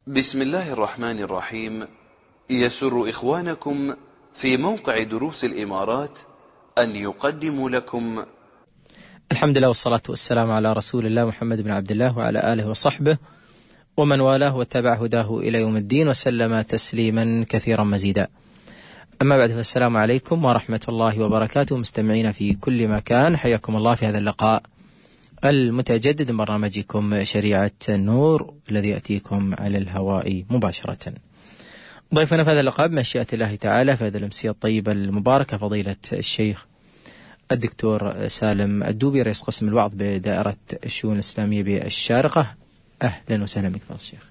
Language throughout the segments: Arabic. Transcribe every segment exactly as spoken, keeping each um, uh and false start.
بسم الله الرحمن الرحيم. يسر إخوانكم في موقع دروس الإمارات أن يقدموا لكم الحمد لله والصلاة والسلام على رسول الله محمد بن عبد الله وعلى آله وصحبه ومن والاه واتبع هداه إلى يوم الدين وسلم تسليما كثيرا مزيدا. أما بعد، فالسلام عليكم ورحمة الله وبركاته. مستمعين في كل مكان، حياكم الله في هذا اللقاء المتجدد من برنامجكم شريعة النور الذي يأتيكم على الهواء مباشرة. ضيفنا في هذا اللقاء بمشيئة الله تعالى في هذه الأمسية الطيبة المباركة فضيلة الشيخ الدكتور سالم الدوبي، رئيس قسم الوعظ بدائرة الشؤون الإسلامية بالشارقة. أهلا وسهلا بك فضيلة الشيخ.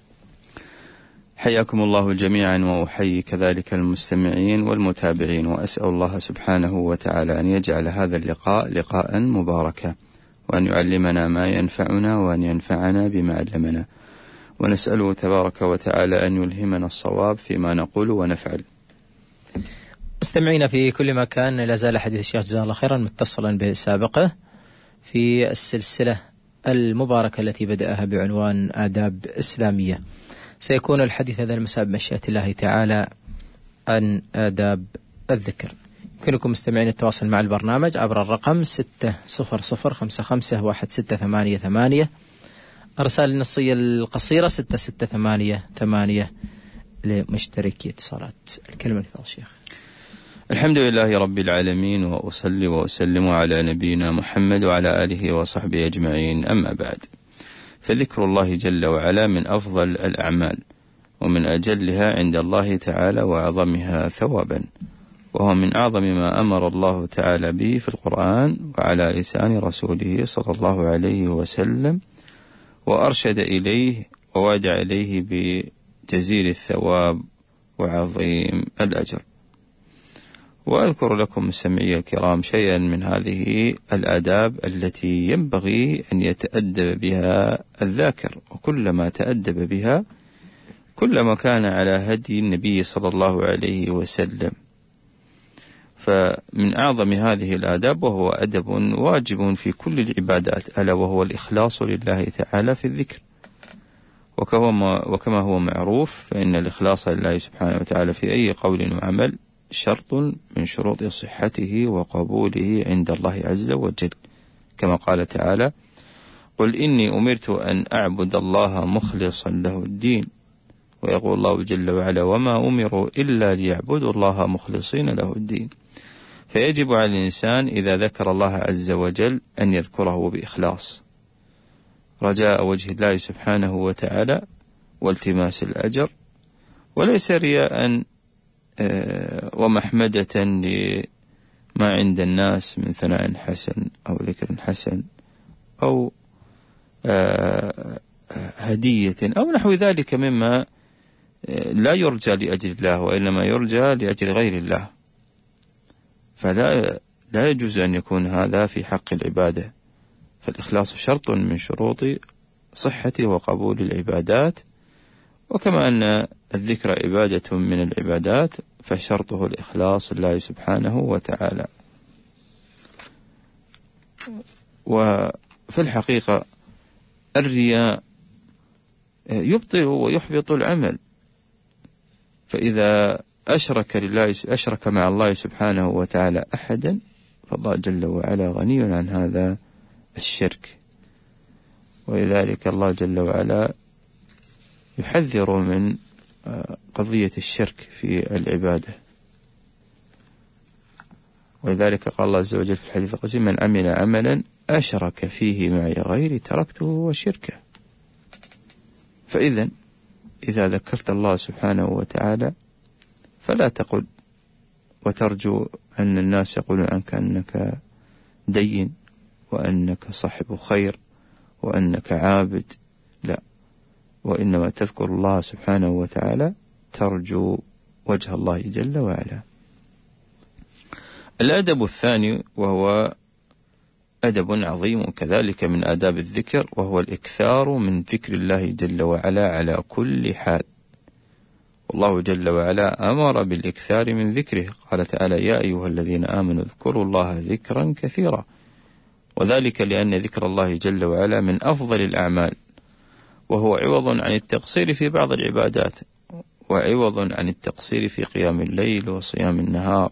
حياكم الله جميعا، وأحيي كذلك المستمعين والمتابعين، وأسأل الله سبحانه وتعالى أن يجعل هذا اللقاء لقاء مباركا، وأن يعلمنا ما ينفعنا، وأن ينفعنا بما علمنا، ونسأله تبارك وتعالى أن يلهمنا الصواب فيما نقول ونفعل. مستمعين في كل مكان، لا زال حديث الشيخ جزاه الله خيرا متصلا بسابقه في السلسلة المباركة التي بدأها بعنوان آداب إسلامية. سيكون الحديث هذا المساء بمشيئة الله تعالى عن آداب الذكر. يمكنكم مستمعين التواصل مع البرنامج عبر الرقم ستة صفر صفر خمسة خمسة واحد ستة ثمانية ثمانية، أرسال النصية القصيرة ستة ستة ثمانية ثمانية لمشتركي اتصالات. الكلمة لفضل الشيخ. الحمد لله رب العالمين، وأصلي وأسلم على نبينا محمد وعلى آله وصحبه أجمعين. أما بعد، فذكر الله جل وعلا من أفضل الأعمال، ومن أجلها عند الله تعالى وأعظمها ثوابا، وهو من أعظم ما أمر الله تعالى به في القرآن وعلى لسان رسوله صلى الله عليه وسلم، وأرشد إليه ووعد عليه بجزيل الثواب وعظيم الأجر. وأذكر لكم مستمعي الكرام شيئا من هذه الآداب التي ينبغي أن يتأدب بها الذاكر، وكلما تأدب بها كلما كان على هدي النبي صلى الله عليه وسلم. فمن أعظم هذه الآداب، وهو أدب واجب في كل العبادات، ألا وهو الإخلاص لله تعالى في الذكر. وكما هو معروف، فإن الإخلاص لله سبحانه وتعالى في أي قول وعمل شرط من شروط صحته وقبوله عند الله عز وجل، كما قال تعالى: قل إني أمرت أن أعبد الله مخلصا له الدين. ويقول الله جل وعلا: وما أمروا إلا ليعبدوا الله مخلصين له الدين. فيجب على الإنسان إذا ذكر الله عز وجل أن يذكره بإخلاص، رجاء وجه الله سبحانه وتعالى والتماس الأجر، وليس رياء ومحمدة لما عند الناس من ثناء حسن أو ذكر حسن أو هدية أو نحو ذلك مما لا يرجى لأجل الله، وإنما يرجى لأجل غير الله. فلا لا يجوز أن يكون هذا في حق العبادة. فالإخلاص شرط من شروط صحة وقبول العبادات، وكما أن الذكر عبادة من العبادات فشرطه الإخلاص لله سبحانه وتعالى. وفي الحقيقة الرياء يبطل ويحبط العمل، فإذا أشرك لله أشرك مع الله سبحانه وتعالى أحدا، فالله جل وعلا غني عن هذا الشرك. ولذلك الله جل وعلا يحذر من قضية الشرك في العبادة. ولذلك قال الله عز وجل في الحديث القدسي: من عمل عملا أشرك فيه معي غيري تركته وشركه. فإذا إذا ذكرت الله سبحانه وتعالى فلا تقل وترجو أن الناس يقولون عنك أنك دين وأنك صاحب خير وأنك عابد، لا، وإنما تذكر الله سبحانه وتعالى ترجو وجه الله جل وعلا. الأدب الثاني، وهو أدب عظيم كذلك من آداب الذكر، وهو الإكثار من ذكر الله جل وعلا على كل حال. والله جل وعلا أمر بالإكثار من ذكره، قال تعالى: يا أيها الذين آمنوا اذكروا الله ذكرا كثيرا. وذلك لأن ذكر الله جل وعلا من أفضل الأعمال، وهو عوض عن التقصير في بعض العبادات، وعوض عن التقصير في قيام الليل وصيام النهار،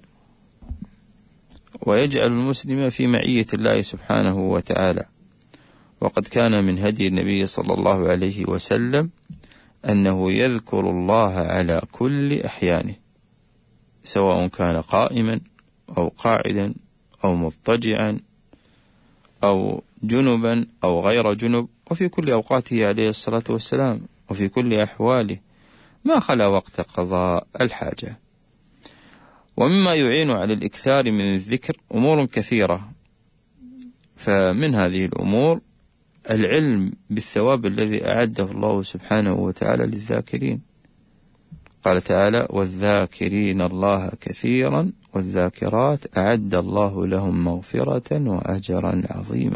ويجعل المسلم في معية الله سبحانه وتعالى. وقد كان من هدي النبي صلى الله عليه وسلم أنه يذكر الله على كل أحيانه، سواء كان قائما أو قاعدا أو مضطجعا أو جنبا أو غير جنب، وفي كل أوقاته عليه الصلاة والسلام، وفي كل أحواله، ما خلا وقت قضاء الحاجة. ومما يعين على الإكثار من الذكر أمور كثيرة، فمن هذه الأمور العلم بالثواب الذي أعده الله سبحانه وتعالى للذاكرين. قال تعالى: والذاكرين الله كثيرا والذاكرات أعد الله لهم مغفرة وأجرا عظيما.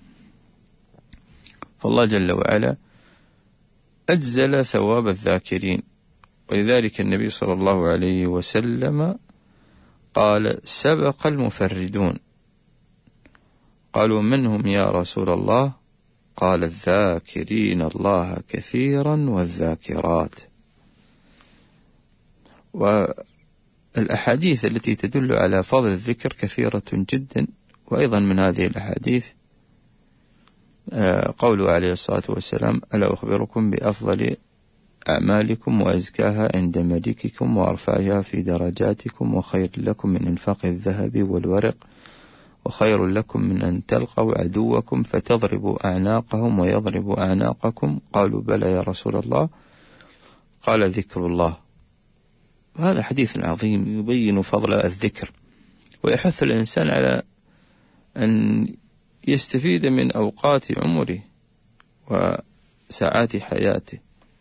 فالله جل وعلا أجزل ثواب الذاكرين، ولذلك النبي صلى الله عليه وسلم قال: سبق المفردون. قالوا: من هم يا رسول الله؟ قال: الذاكرين الله كثيرا والذاكرات. والأحاديث التي تدل على فضل الذكر كثيرة جدا، وأيضا من هذه الأحاديث قوله عليه الصلاة والسلام: ألا أخبركم بأفضل أعمالكم وأزكاها عند ملككم وأرفعها في درجاتكم وخير لكم من إنفاق الذهب والورق وخير لكم من أن تلقوا عدوكم فتضربوا أعناقهم ويضربوا أعناقكم؟ قالوا: بلى يا رسول الله. قال: ذكر الله. هذا حديث عظيم يبين فضل الذكر، ويحث الإنسان على أن يستفيد من أوقات عمره وساعات حياته.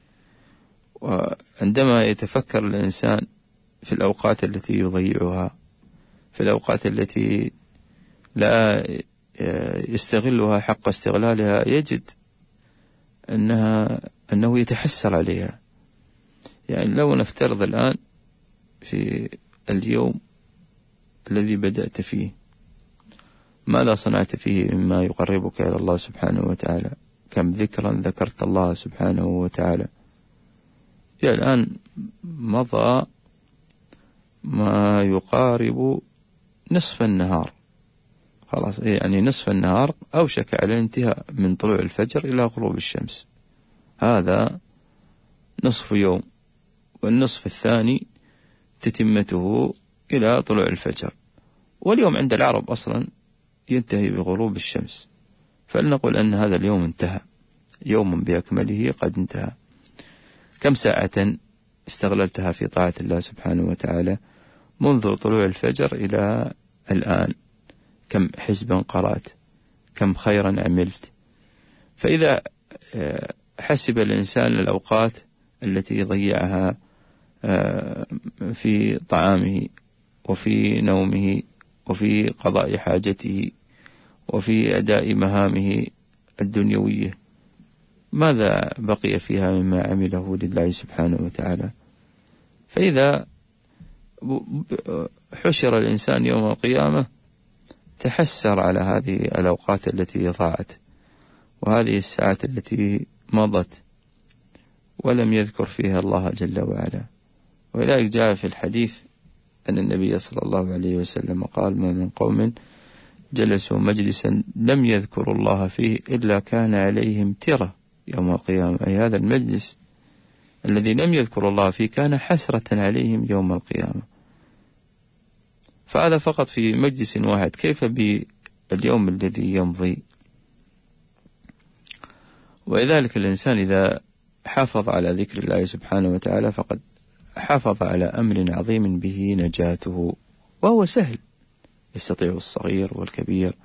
وعندما يتفكر الإنسان في الأوقات التي يضيعها، في الأوقات التي لا يستغلها حق استغلالها، يجد أنها أنه يتحسر عليها. يعني لو نفترض الآن في اليوم الذي بدأت فيه، ماذا صنعت فيه مما يقربك إلى الله سبحانه وتعالى؟ كم ذكرا ذكرت الله سبحانه وتعالى؟ إلى الآن مضى ما يقارب نصف النهار، خلاص، يعني نصف النهار أوشك على الانتهاء من طلوع الفجر إلى غروب الشمس. هذا نصف يوم، والنصف الثاني تتمته إلى طلوع الفجر. واليوم عند العرب أصلا ينتهي بغروب الشمس، فلنقل أن هذا اليوم انتهى، يوم بأكمله قد انتهى. كم ساعة استغللتها في طاعة الله سبحانه وتعالى منذ طلوع الفجر إلى الآن؟ كم حزبا قرأت؟ كم خيرا عملت؟ فإذا حسب الإنسان الأوقات التي يضيعها في طعامه وفي نومه وفي قضاء حاجته وفي أداء مهامه الدنيوية، ماذا بقي فيها مما عمله لله سبحانه وتعالى؟ فإذا حشر الإنسان يوم القيامة تحسر على هذه الأوقات التي ضاعت وهذه الساعات التي مضت ولم يذكر فيها الله جل وعلا. ولذلك جاء في الحديث أن النبي صلى الله عليه وسلم قال: ما من قوم جلسوا مجلسا لم يذكروا الله فيه إلا كان عليهم ترة يوم القيامة. أي هذا المجلس الذي لم يذكر الله فيه كان حسرة عليهم يوم القيامة. فهذا فقط في مجلس واحد، كيف باليوم الذي يمضي؟ ولذلك الإنسان إذا حافظ على ذكر الله سبحانه وتعالى فقد حافظ على أمر عظيم به نجاته، وهو سهل، يستطيع الصغير والكبير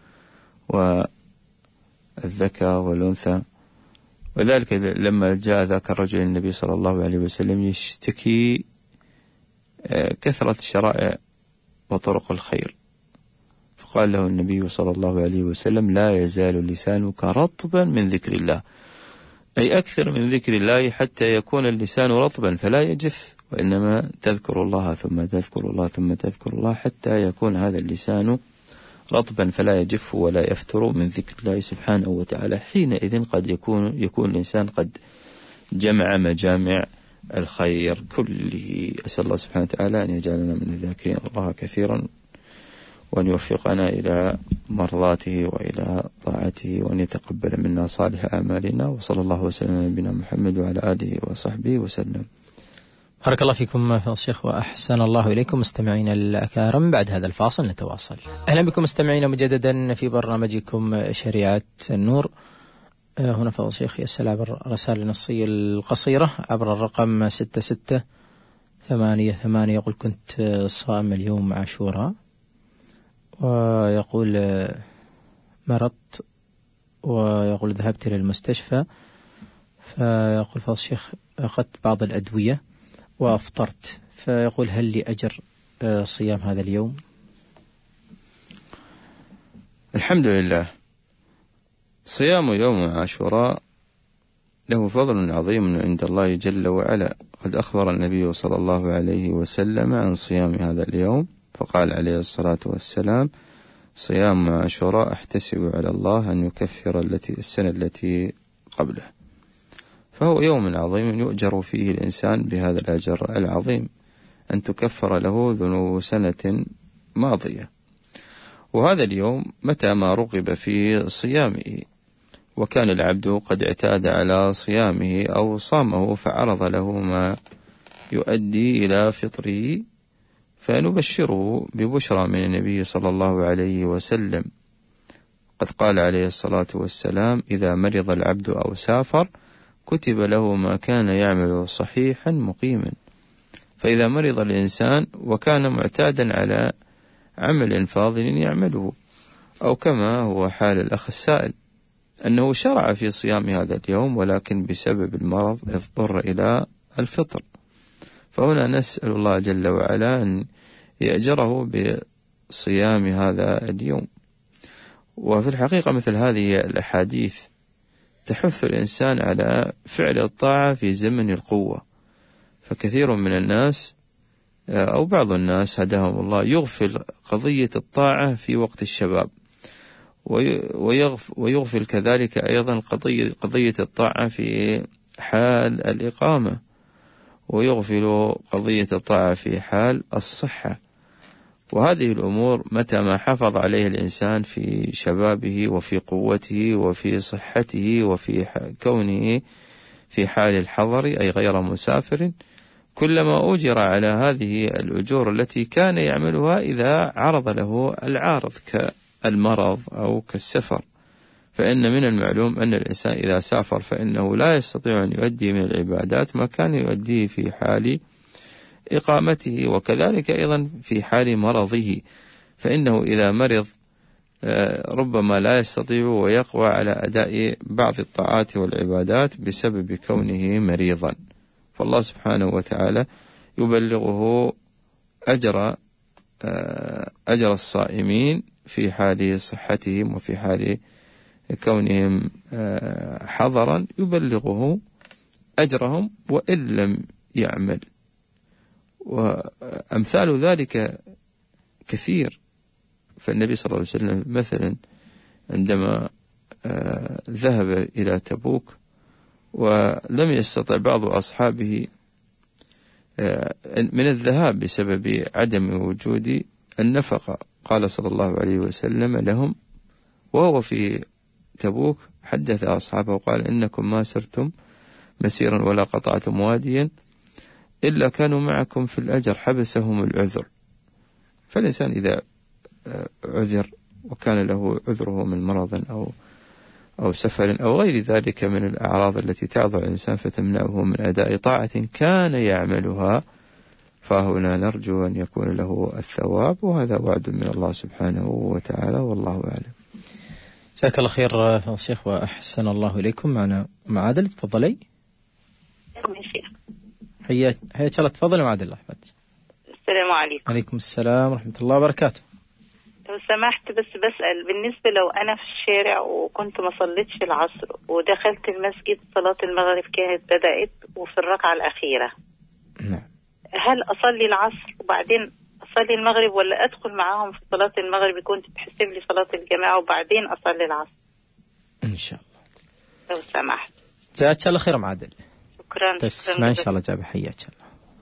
والذكر والأنثى. وذلك لما جاء ذاك الرجل النبي صلى الله عليه وسلم يشتكي كثرة الشرائع وطرق الخير، فقال له النبي صلى الله عليه وسلم: لا يزال لسانك رطبا من ذكر الله، أي أكثر من ذكر الله حتى يكون اللسان رطبا فلا يجف، وإنما تذكر الله ثم تذكر الله ثم تذكر الله حتى يكون هذا اللسان رطبا فلا يجف ولا يفتر من ذكر الله سبحانه وتعالى. حينئذ قد يكون يكون الإنسان قد جمع مجامع الخير كله. أسأل الله سبحانه وتعالى أن يجعلنا من الذاكرين الله كثيرا، وأن يوفقنا إلى مرضاته وإلى طاعته، وأن يتقبل منا صالح أعمالنا. وصلى الله وسلم على نبينا محمد وعلى آله وصحبه وسلم. بارك الله فيكم فضيلة الشيخ وأحسن الله إليكم. مستمعين الأكارم، بعد هذا الفاصل نتواصل. أهلا بكم مستمعين مجددا في برنامجكم شريعة النور. هنا فضيلة الشيخ يسأل عبر الرسائل النصية القصيرة عبر الرقم ستة ستة ثمانية ثمانية. يقول كنت صائم اليوم عاشوراء، ويقول مرضت، ويقول ذهبت إلى المستشفى، فيقول فضيلة الشيخ أخذت بعض الأدوية وأفطرت، فيقول هل لي أجر صيام هذا اليوم؟ الحمد لله. صيام يوم عاشوراء له فضل عظيم عند الله جل وعلا. قد أخبر النبي صلى الله عليه وسلم عن صيام هذا اليوم، فقال عليه الصلاة والسلام: صيام عاشوراء أحتسب على الله أن يكفر التي السنة التي قبله. فهو يوم عظيم يؤجر فيه الإنسان بهذا الأجر العظيم، أن تكفر له ذنوب سنة ماضية. وهذا اليوم متى ما رغب في صيامه، وكان العبد قد اعتاد على صيامه أو صامه فعرض له ما يؤدي إلى فطره، فنبشره ببشرى من النبي صلى الله عليه وسلم. قد قال عليه الصلاة والسلام: إذا مرض العبد أو سافر كتب له ما كان يعمل صحيحا مقيما. فإذا مرض الإنسان وكان معتادا على عمل فاضل يعمله، أو كما هو حال الأخ السائل أنه شرع في صيام هذا اليوم ولكن بسبب المرض اضطر إلى الفطر، فهنا نسأل الله جل وعلا أن يأجره بصيام هذا اليوم. وفي الحقيقة مثل هذه الأحاديث تحث الإنسان على فعل الطاعة في زمن القوة، فكثير من الناس أو بعض الناس هداهم الله يغفل قضية الطاعة في وقت الشباب، ويغفل كذلك أيضا قضية, قضية الطاعة في حال الإقامة، ويغفل قضية الطاعة في حال الصحة. وهذه الأمور متى ما حافظ عليه الإنسان في شبابه وفي قوته وفي صحته وفي كونه في حال الحضر أي غير مسافر، كلما أجر على هذه الأجور التي كان يعملها إذا عرض له العارض كالمرض أو كالسفر. فإن من المعلوم أن الإنسان إذا سافر فإنه لا يستطيع أن يؤدي من العبادات ما كان يؤديه في حال إقامته، وكذلك أيضا في حال مرضه، فإنه إذا مرض ربما لا يستطيع ويقوى على أداء بعض الطاعات والعبادات بسبب كونه مريضا. فالله سبحانه وتعالى يبلغه أجر أجر الصائمين في حال صحتهم وفي حال كونهم حضرا، يبلغه أجرهم وإن لم يعمل. وأمثال ذلك كثير. فالنبي صلى الله عليه وسلم مثلا عندما ذهب إلى تبوك ولم يستطع بعض أصحابه من الذهاب بسبب عدم وجود النفقة، قال صلى الله عليه وسلم لهم وهو في تبوك حدث أصحابه وقال: إنكم ما سرتم مسيرا ولا قطعتم واديا إلا كانوا معكم في الأجر حبسهم العذر. فالإنسان إذا عذر وكان له عذره من مرض أو أو سفر أو غير ذلك من الأعراض التي تعذر الإنسان فتمنعه من أداء طاعة كان يعملها، فهنا نرجو أن يكون له الثواب، وهذا وعد من الله سبحانه وتعالى، والله أعلم. جزاك الله خير فضل الشيخ وأحسن الله إليكم. معنا أم عادل، تفضلي. حياك حياك الله، تفضلي أم عادل. السلام عليكم. عليكم السلام ورحمة الله وبركاته. لو سمحت بس بسأل، بالنسبة لو أنا في الشارع وكنت ما صليتش العصر ودخلت المسجد صلاة المغرب كانت بدأت وفي الركعة الأخيرة، نعم، هل أصلي العصر وبعدين أصلي المغرب، ولا أدخل معاهم في صلاة المغرب يكون تتحسب لي صلاة الجماعة وبعدين أصلي العصر؟ إن شاء الله لو سمحت. جزاك الله خير أم عادل. شكرا. تسمع إن شاء الله جاب حياك الله.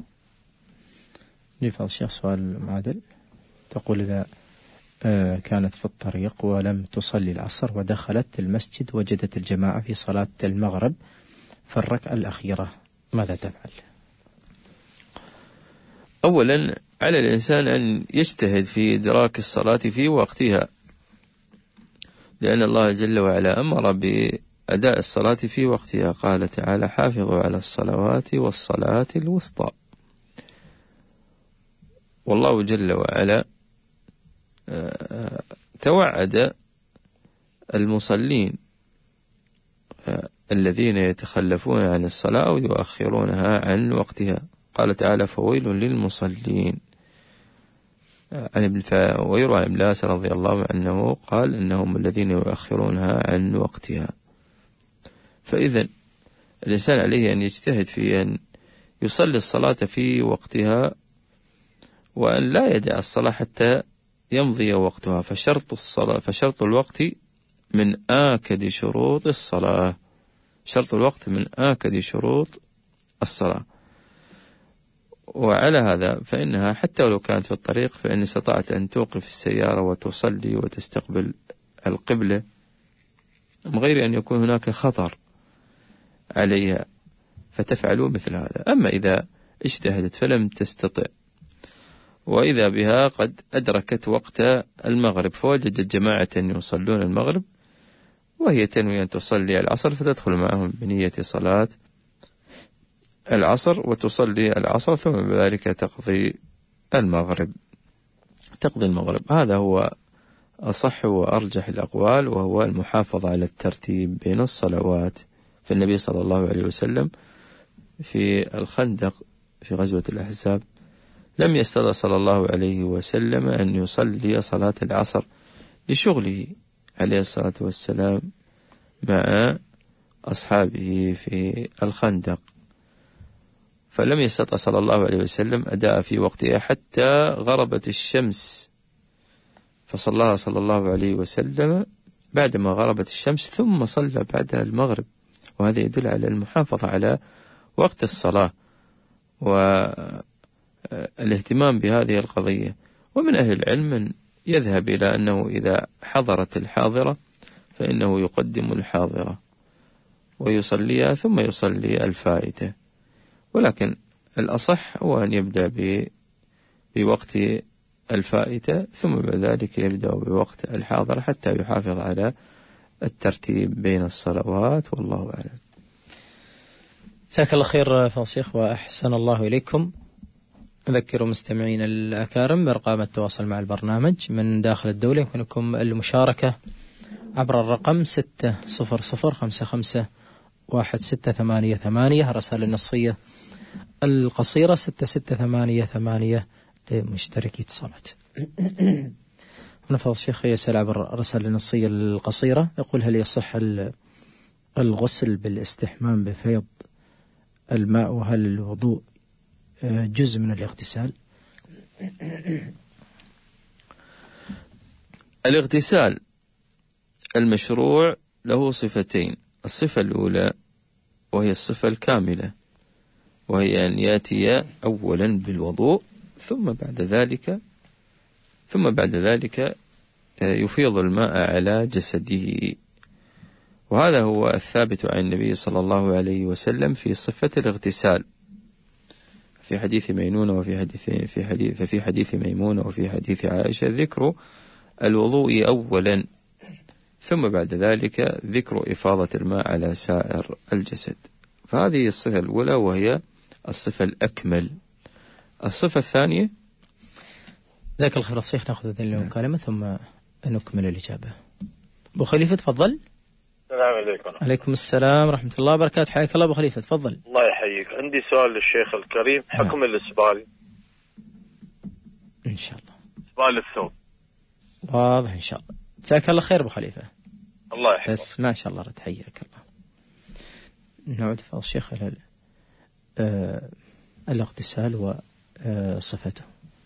نفضل الشيخ سؤال معادل. تقول إذا كانت في الطريق ولم تصلي العصر ودخلت المسجد وجدت الجماعة في صلاة المغرب في الركعة الأخيرة ماذا تفعل؟ أولا على الإنسان أن يجتهد في إدراك الصلاة في وقتها، لأن الله جل وعلا أمر بأداء الصلاة في وقتها. قال تعالى: حافظوا على الصلوات والصلاة الوسطى. والله جل وعلا توعد المصلين الذين يتخلفون عن الصلاة ويؤخرونها عن وقتها. قال تعالى: فويل للمصلين. عن ابن ويروى عن ابن عباس رضي الله عنه قال: إنهم الذين يؤخرونها عن وقتها. فإذا الإنسان عليه أن يجتهد في أن يصلي الصلاة في وقتها، وأن لا يدع الصلاة حتى يمضي وقتها. فشرط الصلاة فشرط الوقت من آكد شروط الصلاة. شرط الوقت من آكد شروط الصلاة. وعلى هذا فإنها حتى ولو كانت في الطريق، فإن استطعت أن توقف السيارة وتصلي وتستقبل القبلة من غير أن يكون هناك خطر عليها فتفعلوا مثل هذا. أما إذا اجتهدت فلم تستطع، وإذا بها قد أدركت وقت المغرب فوجدت جماعة يصلون المغرب وهي تنوي أن تصلي العصر، فتدخل معهم بنية صلاة العصر وتصلي العصر، ثم بذلك تقضي المغرب تقضي المغرب. هذا هو أصح وأرجح الأقوال، وهو المحافظة على الترتيب بين الصلوات. فالنبي صلى الله عليه وسلم في الخندق في غزوة الأحزاب لم يستطع صلى الله عليه وسلم أن يصلي صلاة العصر لشغله عليه الصلاة والسلام مع أصحابه في الخندق، فلم يستطع صلى الله عليه وسلم أداء في وقتها حتى غربت الشمس، فصلىها صلى الله عليه وسلم بعدما غربت الشمس ثم صلى بعدها المغرب. وهذا يدل على المحافظة على وقت الصلاة والاهتمام بهذه القضية. ومن أهل العلم من يذهب إلى أنه إذا حضرت الحاضرة فإنه يقدم الحاضرة ويصليها ثم يصلي الفائتة، ولكن الأصح هو أن يبدأ بوقت الفائتة ثم بعد ذلك يبدأ بوقت الحاضرة حتى يحافظ على الترتيب بين الصلوات، والله أعلم. جزاك الله خير فضل الشيخ وأحسن الله إليكم. أذكر مستمعين الأكارم بأرقام التواصل مع البرنامج من داخل الدولة. يمكنكم المشاركة عبر الرقم ستة صفر صفر خمسة خمسة واحد ستة ثمانية ثمانية، رسائل النصية القصيرة ستة ستة ثمانية ثمانية لمشتركي اتصالات. هنا فضل الشيخ يسأل عبر الرسائل النصية القصيرة، يقول: هل يصح الغسل بالاستحمام بفيض الماء، وهل الوضوء جزء من الاغتسال؟ الاغتسال المشروع له صفتين. الصفة الأولى وهي الصفة الكاملة، وهي أن يأتي أولا بالوضوء ثم بعد ذلك ثم بعد ذلك يفيض الماء على جسده. وهذا هو الثابت عن النبي صلى الله عليه وسلم في صفة الاغتسال في حديث ميمونة وفي حديث في حديث ففي حديث ميمونة وفي حديث عائشة ذكر الوضوء أولا ثم بعد ذلك ذكر إفاضة الماء على سائر الجسد. فهذه الصفة الأولى وهي الصفة الأكمل. الصفة الثانية. جزاك الله خير الشيخ. نأخذ هذه المكالمة ثم نكمل الإجابة. أبو خليفة تفضل. السلام عليكم. عليكم السلام ورحمة الله وبركاته. حياك الله أبو خليفة تفضل. الله يحييك. عندي سؤال للشيخ الكريم. حكم الإسبال إن شاء الله. إسبال الثوب واضح إن شاء الله. جزاك الله خير أبو خليفة. الله يحفظك. بس ما شاء الله رد حياك الله. نعود فضل الشيخ إلى آه الاغتسال وصفته.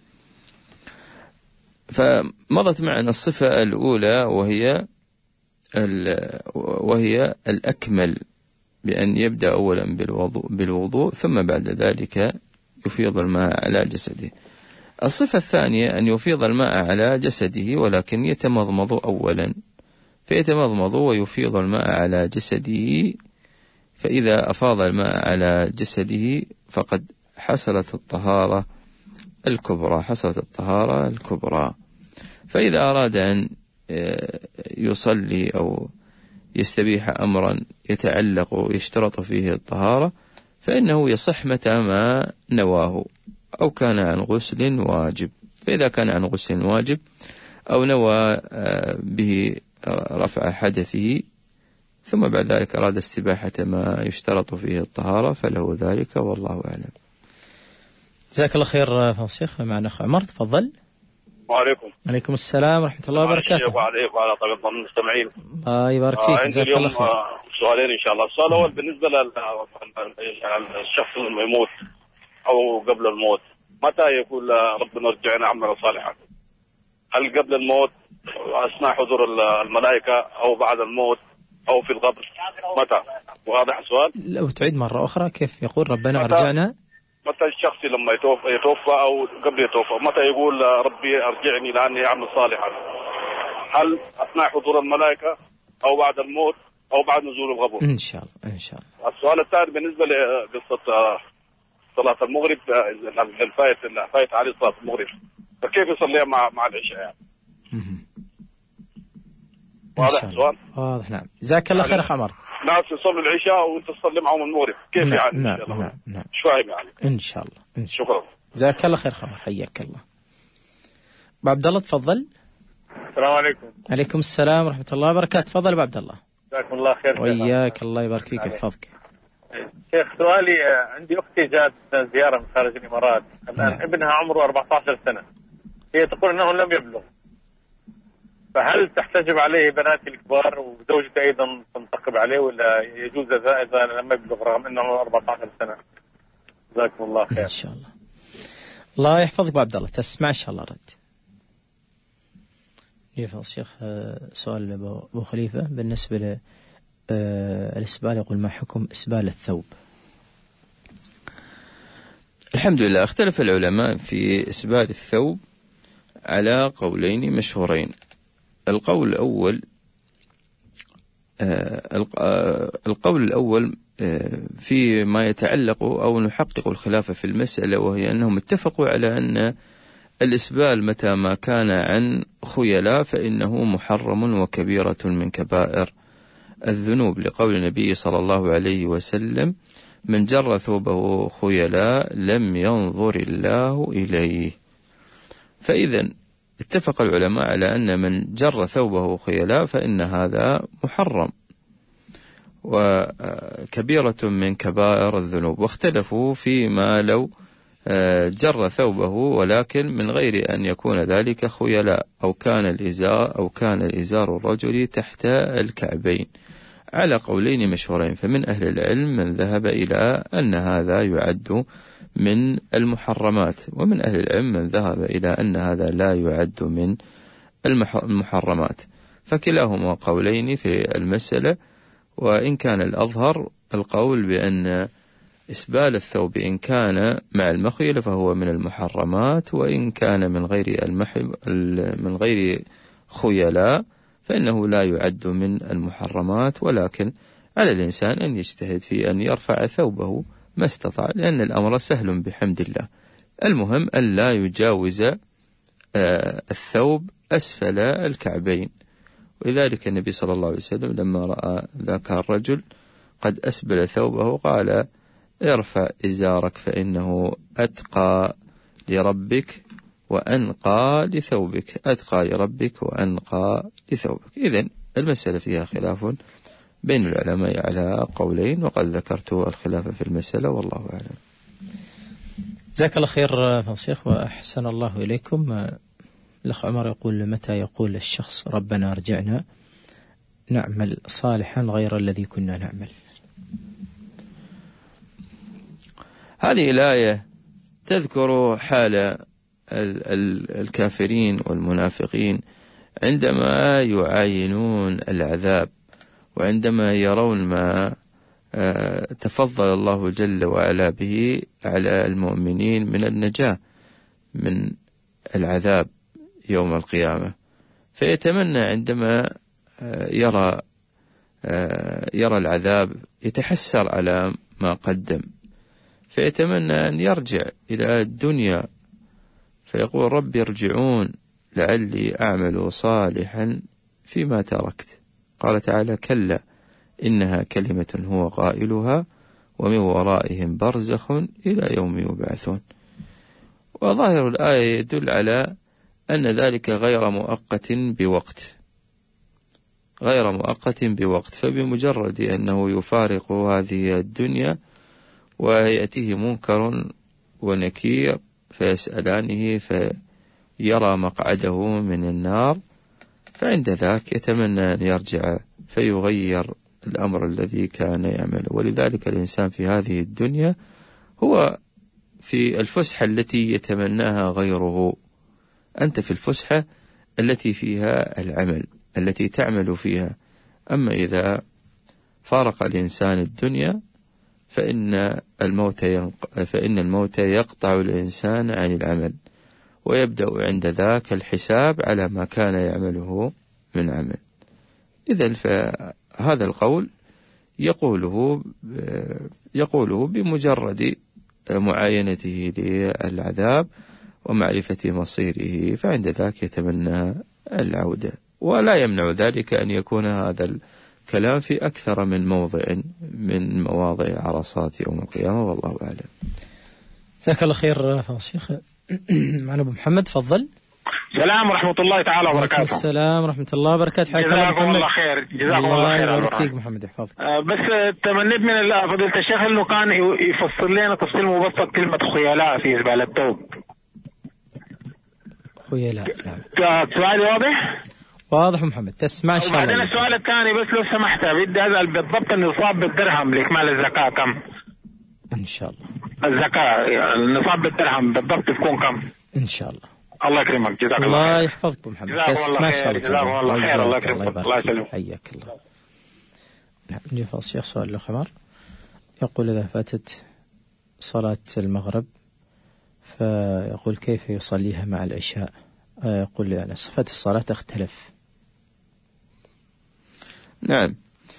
فمضت معنا الصفة الأولى وهي وهي الأكمل، بأن يبدأ أولا بالوضوء, بالوضوء ثم بعد ذلك يفيض الماء على جسده. الصفة الثانية أن يفيض الماء على جسده ولكن يتمضمض أولا، فيتمضمض ويفيض الماء على جسده، فإذا أفاض الماء على جسده فقد حصلت الطهارة الكبرى حصلت الطهارة الكبرى. فإذا أراد أن يصلي أو يستبيح أمرا يتعلق ويشترط فيه الطهارة فإنه يصح متى ما نواه، أو كان عن غسل واجب. فإذا كان عن غسل واجب أو نوى به رفع حدثه ثم بعد ذلك أراد استباحة ما يشترط فيه الطهارة فله ذلك، والله أعلم. جزاك الله خير فضل الشيخ. معنا أخ عمر، تفضل. وعليكم. عليكم السلام ورحمة الله وبركاته. وعليكم وعلى طاقة المستمعين. الله يبارك فيك. جزاك الله خير. سؤالين إن شاء الله. السؤال الأول بالنسبة للشخص لما يموت أو قبل الموت، متى يقول ربنا ارجعنا عملا صالحا؟ هل قبل الموت أثناء حضور الملائكة أو بعد الموت أو في القبر؟ متى؟ واضح السؤال؟ لو تعيد مرة أخرى، كيف يقول ربنا ارجعنا؟ متى الشخص لما يتوفى, يتوفى أو قبل يتوفى متى يقول ربي أرجعني لأني أعمل صالحا؟ هل أثناء حضور الملائكة أو بعد الموت أو بعد نزول القبر؟ إن شاء الله إن شاء الله. السؤال الثاني بالنسبة لقصة صلاة المغرب، الفايت الفايت عليه صلاة المغرب، فكيف يصليها مع مع العشاء يعني؟ واضح السؤال؟ واضح. نعم. جزاك الله خير أخ عمر. ناس يصلوا العشاء وانت تصلي معهم المغرب، كيف نعم يعني؟ نعم نعم نعم. مش فاهم يعني. إن شاء الله إن شاء الله. شكرا. جزاك الله خير خمر، حياك الله. أبو عبد الله تفضل. السلام عليكم. عليكم السلام ورحمة الله وبركاته. تفضل أبو عبد الله. جزاكم الله خير. وإياك، الله يبارك فيك ويحفظك. شيخ سؤالي، عندي أختي جاءت زيارة من خارج الإمارات، الآن نعم. ابنها عمره أربعة عشر سنة، هي تقول أنه لم يبلغ، فهل تحتجب عليه بناتي الكبار وزوجتي أيضا تنتقب عليه، ولا يجوز إذا لم يبلغ رغم أنه أربعة عشر سنة؟ جزاكم الله خير. إن شاء الله. الله يحفظك أبو عبد الله. تسمع إن شاء الله رد. يفضل الشيخ سؤال أبو خليفة بالنسبة للإسبال، يقول ما حكم إسبال الثوب؟ الحمد لله، اختلف العلماء في إسبال الثوب على قولين مشهورين. القول الأول القول الأول في ما يتعلق أو نحقق الخلاف في المسألة، وهي أنهم اتفقوا على أن الإسبال متى ما كان عن خيلاء فإنه محرم وكبيرة من كبائر الذنوب، لقول النبي صلى الله عليه وسلم من جر ثوبه خيلاء لم ينظر الله إليه. فإذا اتفق العلماء على أن من جر ثوبه خيلاء فإن هذا محرم وكبيرة من كبائر الذنوب، واختلفوا فيما لو جر ثوبه ولكن من غير أن يكون ذلك خيلاء، أو كان الإزار أو كان الإزار الرجل تحت الكعبين، على قولين مشهورين. فمن أهل العلم من ذهب إلى أن هذا يعد من المحرمات، ومن أهل العلم من ذهب إلى أن هذا لا يعد من المحرمات، فكلاهما قولين في المسألة. وإن كان الأظهر القول بأن إسبال الثوب إن كان مع المخيل فهو من المحرمات، وإن كان من غير المحب من غير خيلاء فإنه لا يعد من المحرمات، ولكن على الإنسان أن يجتهد في أن يرفع ثوبه ما استطاع، لأن الأمر سهل بحمد الله. المهم أن لا يجاوز الثوب أسفل الكعبين، ولذلك النبي صلى الله عليه وسلم لما رأى ذاك الرجل قد أسبل ثوبه قال ارفع إزارك فإنه أتقى لربك وأنقى لثوبك، أتقى لربك وأنقى لثوبك. إذن المسألة فيها خلاف بين العلماء على قولين، وقد ذكرت الخلاف في المسألة والله أعلم. جزاك الله خير فضل الشيخ وأحسن الله إليكم. الأخ عمر يقول متى يقول الشخص ربنا ارجعنا نعمل صالحا غير الذي كنا نعمل؟ هذه الآية تذكر حال الكافرين والمنافقين عندما يعاينون العذاب، وعندما يرون ما تفضل الله جل وعلا به على المؤمنين من النجاة من العذاب يوم القيامة، فيتمنى عندما يرى يرى العذاب يتحسر على ما قدم، فيتمنى أن يرجع إلى الدنيا، فيقول رب ارجعون لعلي أعمل صالحا فيما تركت. قال تعالى كلا إنها كلمة هو قائلها ومن ورائهم برزخ إلى يوم يبعثون. وظاهر الآية يدل على أن ذلك غير مؤقت بوقت غير مؤقت بوقت فبمجرد أنه يفارق هذه الدنيا ويأتيه منكر ونكير فيسألانه فيرى مقعده من النار، فعند ذاك يتمنى أن يرجع فيغير الأمر الذي كان يعمله. ولذلك الإنسان في هذه الدنيا هو في الفسحة التي يتمناها غيره، أنت في الفسحة التي فيها العمل التي تعمل فيها. أما إذا فارق الإنسان الدنيا فإن الموت ينق... فإن الموت يقطع الإنسان عن العمل، ويبدأ عند ذاك الحساب على ما كان يعمله من عمل. إذن فهذا القول يقوله يقوله بمجرد معاينته للعذاب ومعرفة مصيره، فعند ذاك يتمنى العودة. ولا يمنع ذلك أن يكون هذا الكلام في أكثر من موضع من مواضع عرصات يوم القيامة، والله أعلم. جزاك الله خير فضل الشيخ. معنا أبو محمد، تفضل. السلام ورحمة الله تعالى وبركاته. السلام ورحمة الله وبركاته. حياك الله جزاكم الله خير. جزاكم الله خير. الله يبارك محمد يحفظك. أه بس تمنيت من فضيلة الشيخ انه كان يفسر لنا تفصيل مبسط كلمة خيلاء في زبالة الثوب. خيلاء، نعم. سؤالي واضح؟ واضح محمد، تسمع إن شاء الله. وبعدين السؤال الثاني بس لو سمحت بدي أسأل بالضبط النصاب بالدرهم لإكمال الزكاة كم؟ إن شاء الله. الزكاة النصاب بالدرهم بالضبط تكون كم؟ إن شاء الله. الله يكرمك. جزاك الله خير. الله يحفظك أبو محمد. تسمع إن شاء الله. جزاك الله خير. الله يكرمك. الله يسلمك. حياك الله. نعم. نجي فضل الشيخ سؤال الأخمر يقول إذا فاتت صلاة المغرب فيقول كيف يصليها مع العشاء؟ يقول لي أنا صفات الصلاة تختلف. نعم.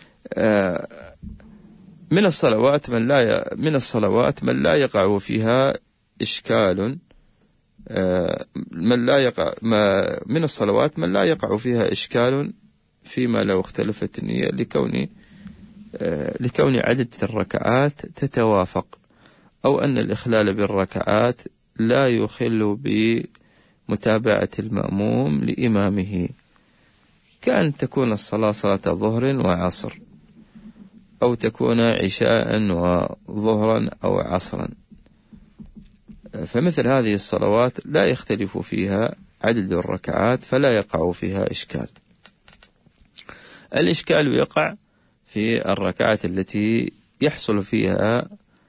من الصلوات من لا ي... من الصلوات من لا يقع فيها إشكال من لا يقع ما من الصلوات من لا يقع فيها إشكال فيما لو اختلفت النية لكون لكون عدد الركعات تتوافق، أو أن الإخلال بالركعات لا يخل بمتابعة المأموم لإمامه، كأن تكون الصلاة صلاة ظهر وعصر، أو تكون عشاء وظهرا أو عصرا، فمثل هذه الصلوات لا يختلف فيها عدد الركعات فلا يقع فيها إشكال. الإشكال يقع في الركعات التي يحصل فيها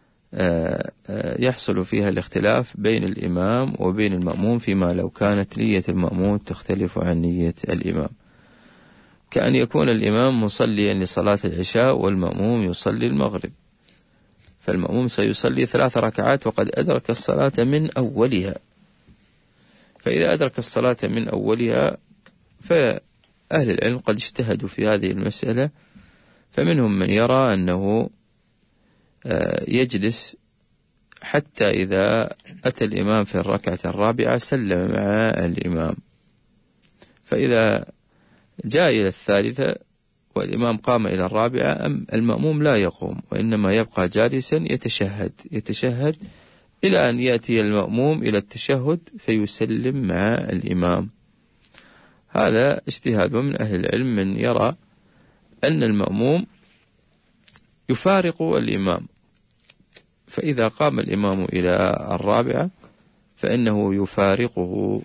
يحصل فيها الاختلاف بين الإمام وبين المأموم فيما لو كانت نية المأموم تختلف عن نية الإمام، كأن يكون الإمام مصليا لصلاة العشاء والمأموم يصلي المغرب، فالمأموم سيصلي ثلاث ركعات وقد أدرك الصلاة من أولها، فإذا أدرك الصلاة من أولها فأهل العلم قد اجتهدوا في هذه المسألة، فمنهم من يرى أنه يجلس حتى إذا أتى الإمام في الركعة الرابعة سلم مع الإمام، فإذا جاء إلى الثالثة والإمام قام إلى الرابعة المأموم لا يقوم وإنما يبقى جالسا يتشهد يتشهد إلى أن يأتي المأموم إلى التشهد فيسلم مع الإمام. هذا اجتهاد من أهل العلم من يرى أن المأموم يفارق الإمام، فإذا قام الإمام إلى الرابعة فإنه يفارقه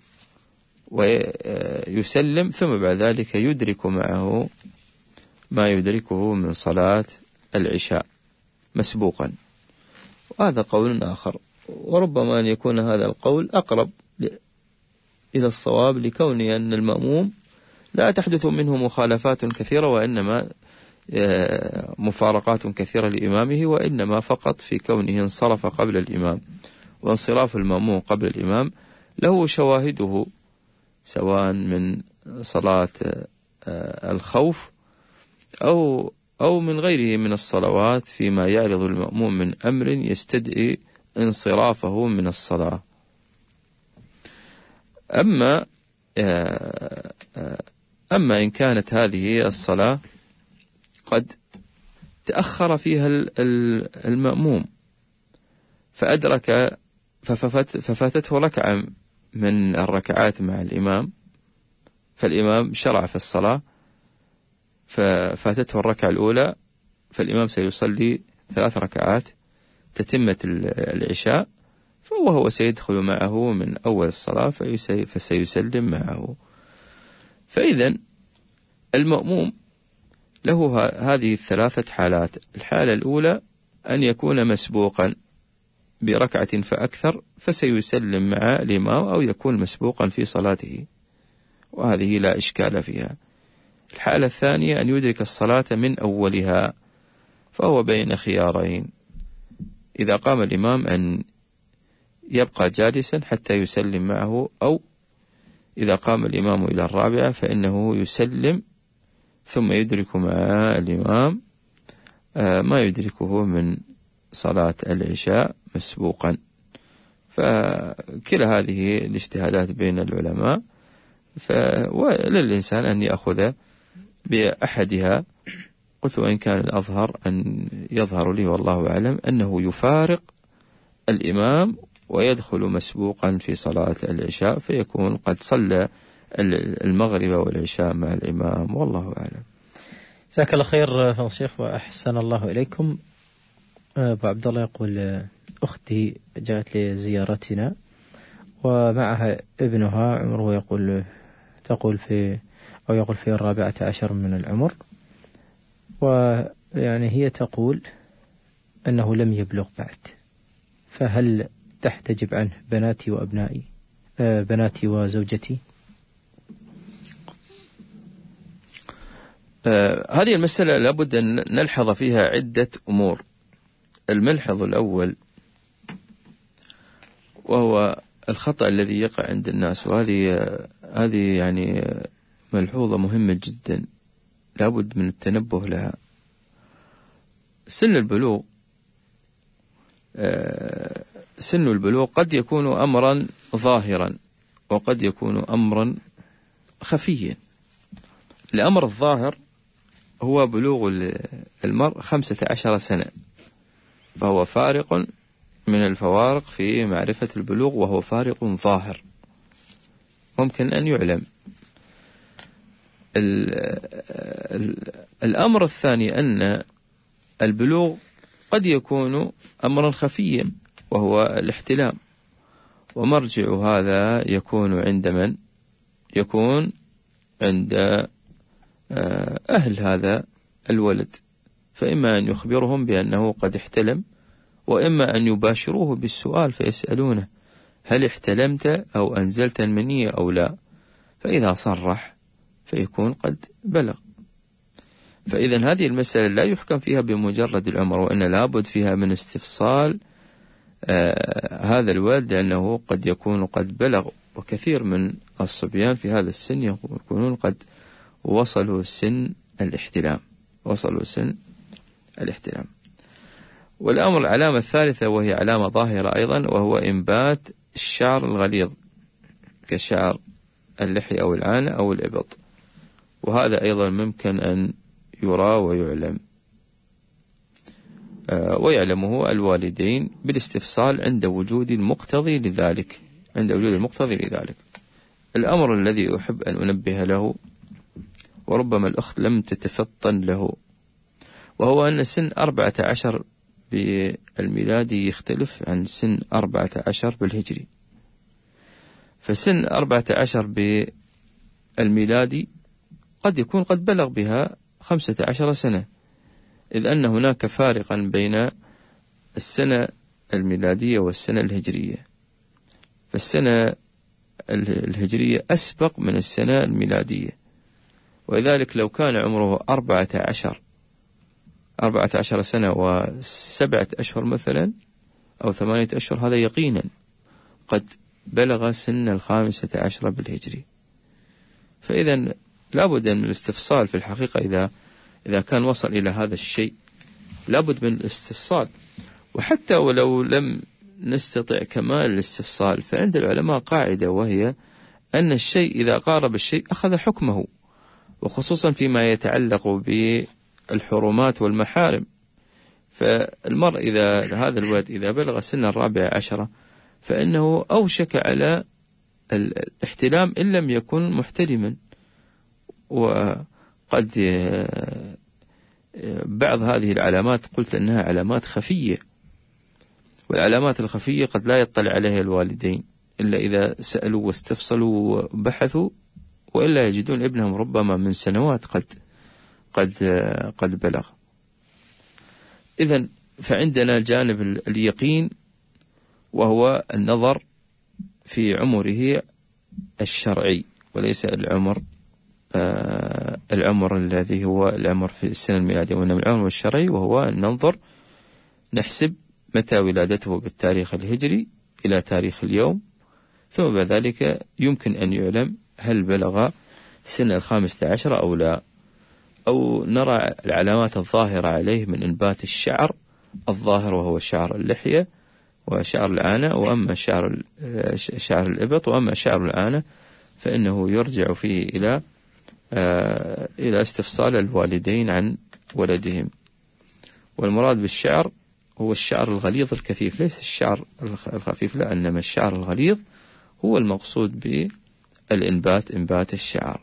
ويسلم، ثم بعد ذلك يدرك معه ما يدركه من صلاة العشاء مسبوقا. وهذا قول آخر، وربما أن يكون هذا القول أقرب إلى الصواب لكون أن المأموم لا تحدث منه مخالفات كثيرة، وإنما مفارقات كثيرة لإمامه، وإنما فقط في كونه انصرف قبل الإمام. وانصراف المأموم قبل الإمام له شواهده، سواء من صلاة الخوف أو أو من غيره من الصلوات، فيما يعرض المأموم من أمر يستدعي انصرافه من الصلاة. أما أما إن كانت هذه الصلاة قد تأخر فيها المأموم فأدرك ففات ففاتته ركعة من الركعات مع الإمام، فالإمام شرع في الصلاة ففاتته الركعة الأولى، فالإمام سيصلي ثلاث ركعات تتمة العشاء، وهو سيدخل معه من أول الصلاة فسيسلم معه. فإذا المأموم له هذه الثلاثة حالات: الحالة الأولى أن يكون مسبوقا بركعة فأكثر فسيسلم مع الإمام، أو يكون مسبوقا في صلاته وهذه لا إشكال فيها. الحالة الثانية أن يدرك الصلاة من أولها، فهو بين خيارين: إذا قام الإمام أن يبقى جالسا حتى يسلم معه، أو إذا قام الإمام إلى الرابعة فإنه يسلم ثم يدرك مع الإمام ما يدركه من صلاة العشاء مسبوقا. فكلا هذه الاجتهادات بين العلماء، فللإنسان أن يأخذ بأحدها. قلت وإن كان الأظهر أن يظهر لي والله أعلم أنه يفارق الإمام ويدخل مسبوقا في صلاة العشاء، فيكون قد صلى المغرب والعشاء مع الإمام، والله أعلم. جزاك الله خير فضل الشيخ وأحسن الله إليكم. أبو عبد الله يقول: أختي جاءت لزيارتنا ومعها ابنها عمره يقول تقول في أو يقول في الرابعة عشر من العمر، ويعني هي تقول أنه لم يبلغ بعد، فهل تحتجب عنه بناتي وأبنائي آه بناتي وزوجتي؟ آه هذه المسألة لابد أن نلحظ فيها عدة أمور. الملحظ الأول وهو الخطأ الذي يقع عند الناس، وهذه هذه يعني ملحوظة مهمة جدا لابد من التنبه لها. سن البلوغ آه سن البلوغ قد يكون أمرا ظاهرا وقد يكون أمرا خفيا. الأمر الظاهر هو بلوغ المرء خمسة عشر سنة، فهو فارق من الفوارق في معرفة البلوغ، وهو فارق ظاهر ممكن أن يعلم. الأمر الثاني أن البلوغ قد يكون أمرا خفيا وهو الاحتلام، ومرجع هذا يكون عند من؟ يكون عند أهل هذا الولد، فإما أن يخبرهم بأنه قد احتلم، وإما أن يباشروه بالسؤال فيسألونه: هل احتلمت أو أنزلت المنية أو لا؟ فإذا صرح فيكون قد بلغ. فإذا هذه المسألة لا يحكم فيها بمجرد العمر، وإن لابد فيها من استفصال آه هذا الولد، لأنه قد يكون قد بلغ، وكثير من الصبيان في هذا السن يكونون قد وصلوا سن الاحتلام وصلوا سن الاحتلام. والأمر العلامة الثالثة وهي علامة ظاهرة أيضا، وهو إنبات الشعر الغليظ كشعر اللحية أو العانة أو الإبط، وهذا أيضا ممكن أن يرى ويعلم، آه ويعلمه الوالدين بالاستفصال عند وجود المقتضي لذلك عند وجود المقتضي لذلك. الأمر الذي أحب أن أنبه له، وربما الأخت لم تتفطن له، وهو أن سن أربعة عشر بالميلادي يختلف عن سن أربعة عشر بالهجري. فسن أربعة عشر بالميلادي قد يكون قد بلغ بها خمسة عشر سنة، إذ أن هناك فارقا بين السنة الميلادية والسنة الهجرية، فالسنة الهجرية أسبق من السنة الميلادية، ولذلك لو كان عمره أربعة عشر أربعة عشر سنة وسبعة أشهر مثلا أو ثمانية أشهر، هذا يقينا قد بلغ سن الخامسة عشرة بالهجري. فإذا لابد من الاستفصال في الحقيقة. إذا إذا كان وصل إلى هذا الشيء لابد من الاستفصال. وحتى ولو لم نستطع كمال الاستفصال، فعند العلماء قاعدة، وهي أن الشيء إذا قارب الشيء أخذ حكمه، وخصوصا فيما يتعلق بالحرمات والمحارم. فالمرء إذا هذا الولد إذا بلغ سن الرابعة عشرة فإنه أوشك على الاحتلام إن لم يكن محتلما. وقد بعض هذه العلامات قلت أنها علامات خفية، والعلامات الخفية قد لا يطلع عليها الوالدين إلا إذا سألوا واستفصلوا وبحثوا، وإلا يجدون ابنهم ربما من سنوات قد قد قد بلغ. إذن فعندنا الجانب اليقين، وهو النظر في عمره الشرعي وليس العمر آه العمر الذي هو العمر في السنة الميلادية، وإنما العمر الشرعي، وهو أن ننظر نحسب متى ولادته بالتاريخ الهجري إلى تاريخ اليوم، ثم بعد ذلك يمكن أن يعلم هل بلغ سن الخامسة عشر أو لا، أو نرى العلامات الظاهرة عليه من إنبات الشعر الظاهر، وهو شعر اللحية وشعر العانة، وأما شعر شعر الإبط، وأما شعر العانة فإنه يرجع فيه إلى آه إلى استفصال الوالدين عن ولدهم. والمراد بالشعر هو الشعر الغليظ الكثيف، ليس الشعر الخفيف، لا، إنما الشعر الغليظ هو المقصود بالإنبات، إنبات الشعر.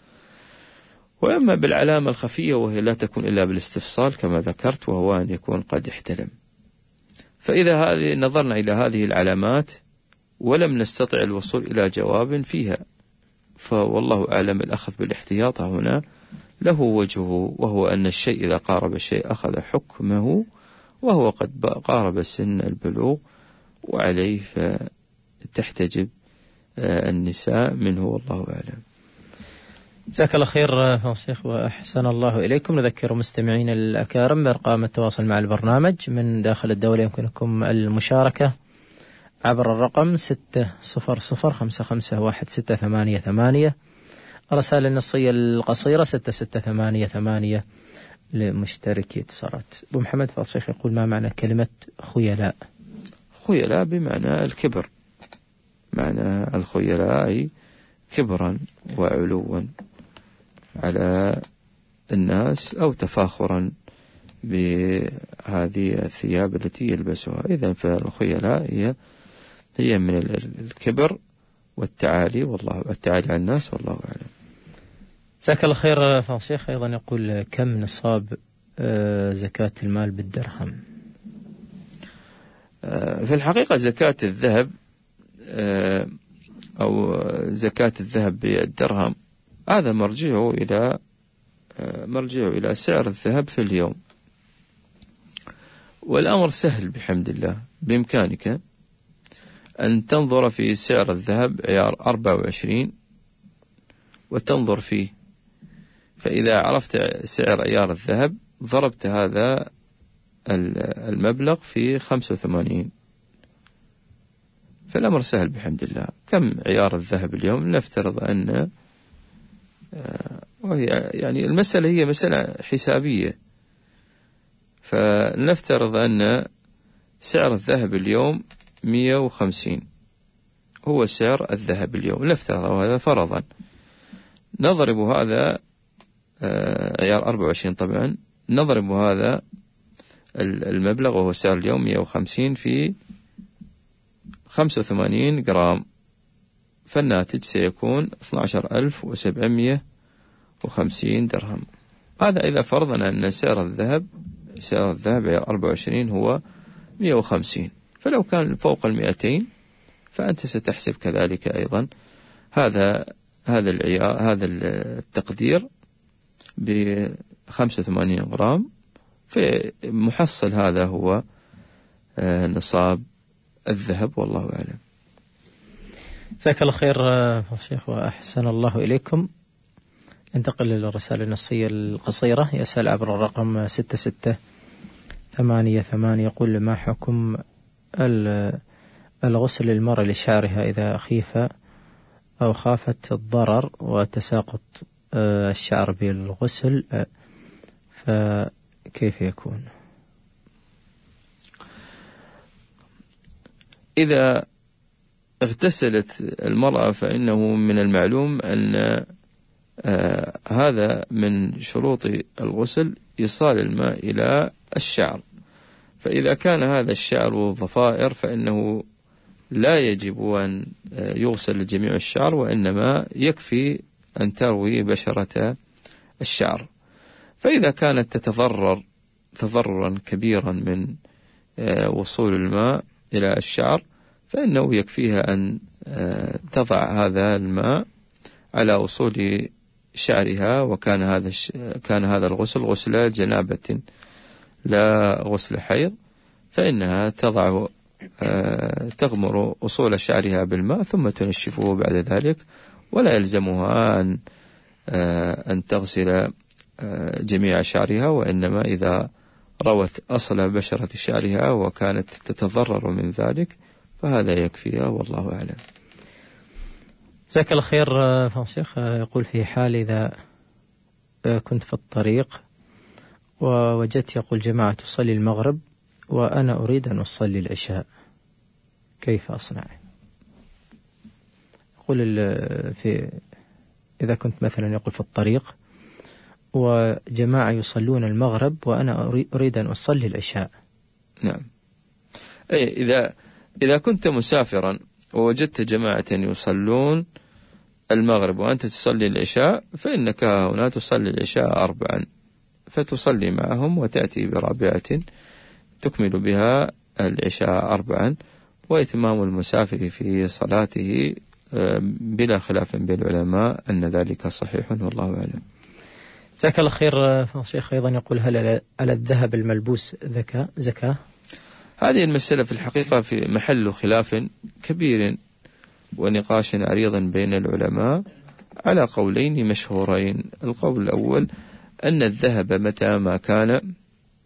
وأما بالعلامة الخفية وهي لا تكون إلا بالاستفصال كما ذكرت، وهو أن يكون قد احتلم. فإذا هذه نظرنا إلى هذه العلامات ولم نستطع الوصول إلى جواب فيها، فوالله أعلم الأخذ بالاحتياط هنا له وجهه، وهو أن الشيء إذا قارب الشيء أخذ حكمه، وهو قد قارب سن البلوغ، وعليه فتحتجب النساء منه، والله أعلم. جزاك الله خير شيخ وأحسن الله إليكم. نذكر مستمعين الأكارم بأرقام التواصل مع البرنامج من داخل الدولة، يمكنكم المشاركة عبر الرقم ستة صفر صفر خمسة خمسة واحد ستة ثمانية ثمانية، الرسالة النصية القصيرة ستة ستة ثمانية ثمانية لمشتركي اتصالات. أبو محمد فضل الشيخ يقول: ما معنى كلمة خيلاء؟ خيلاء بمعنى الكبر، معنى الخيلاء أي كبرا وعلوا على الناس، أو تفاخرا بهذه الثياب التي يلبسها. إذن فالخيلاء هي هي من الكبر والتعالي، والله التعالي على الناس، والله أعلم. جزاك الله خير فضل الشيخ. أيضا يقول: كم نصاب زكاة المال بالدرهم؟ في الحقيقة زكاة الذهب أو زكاة الذهب بالدرهم هذا مرجعه إلى مرجعه إلى سعر الذهب في اليوم، والأمر سهل بحمد الله. بإمكانك أن تنظر في سعر الذهب عيار أربعة وعشرين وتنظر فيه، فإذا عرفت سعر عيار الذهب ضربت هذا المبلغ في خمسة وثمانين، فالأمر سهل بحمد الله. كم عيار الذهب اليوم؟ نفترض أن وهي يعني المسألة هي مسألة حسابية، فنفترض أن سعر الذهب اليوم مئة وخمسين هو سعر الذهب اليوم، نفترض هذا فرضا. نضرب هذا عيار أربعة وعشرين طبعا، نضرب هذا المبلغ وهو سعر اليوم مئة وخمسين في خمسة وثمانين جرام، فالناتج سيكون اثني عشر ألف وسبعمئة وخمسين درهم. هذا إذا فرضنا أن سعر الذهب سعر الذهب عيار أربعة وعشرين هو مئة وخمسين، فلو كان فوق المئتين فأنت ستحسب كذلك أيضا هذا هذا العيار هذا التقدير بخمسة وثمانين جرام، فمحصل هذا هو نصاب الذهب، والله أعلم. جزاك الله خير شيخ وأحسن الله إليكم. انتقل للرسائل النصية القصيرة. يسأل عبر الرقم ستة ستة ثمانية ثمانية، يقول: ما حكم الغسل للمرأة لشعرها إذا خيف أو خافت الضرر وتساقط الشعر بالغسل، فكيف يكون؟ إذا اغتسلت المرأة فإنه من المعلوم أن آه هذا من شروط الغسل إيصال الماء إلى الشعر، فإذا كان هذا الشعر ضفائر فإنه لا يجب أن يغسل جميع الشعر، وإنما يكفي أن تروي بشرة الشعر. فإذا كانت تتضرر تضررا كبيرا من آه وصول الماء إلى الشعر فإنه يكفيها أن آه تضع هذا الماء على وصول شعرها، وكان هذا كان هذا الغسل غسل جنابة لا غسل حيض، فإنها تضع آه تغمر أصول شعرها بالماء ثم تنشفه بعد ذلك، ولا يلزمها أن آه أن تغسل آه جميع شعرها، وإنما إذا روت أصل بشرة شعرها وكانت تتضرر من ذلك فهذا يكفيها، والله أعلم. جزاك الله خير فضيلة الشيخ. يقول: في حال إذا كنت في الطريق ووجدت يقول جماعة تصلي المغرب وأنا أريد أن أصلي العشاء، كيف أصنع؟ يقول في إذا كنت مثلا يقول في الطريق وجماعة يصلون المغرب وأنا أريد أن أصلي العشاء. نعم. أي إذا إذا كنت مسافرا ووجدت جماعة يصلون المغرب وأنت تصلي العشاء فإنك هنا تصلي العشاء أربعا، فتصلي معهم وتأتي برابعة تكمل بها العشاء أربعا، وإتمام المسافر في صلاته بلا خلاف بين العلماء أن ذلك صحيح، والله أعلم. جزاك الله خير. فالشيخ أيضا يقول: هل على الذهب الملبوس زكاة؟ زكاة؟ هذه المسألة في الحقيقة في محل خلاف كبير ونقاش عريض بين العلماء على قولين مشهورين. القول الأول أن الذهب متى ما كان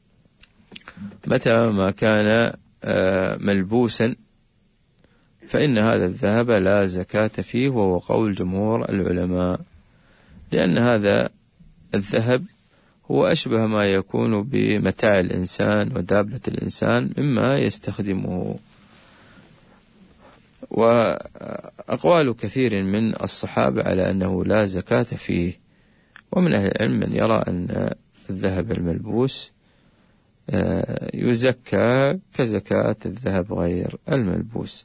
متى ما كان ملبوسا فإن هذا الذهب لا زكاة فيه، وهو قول جمهور العلماء، لأن هذا الذهب هو أشبه ما يكون بمتاع الإنسان ودابة الإنسان مما يستخدمه. وأقوال كثير من الصحابة على أنه لا زكاة فيه، ومن أهل العلم من يرى أن الذهب الملبوس يزكى كزكاة الذهب غير الملبوس.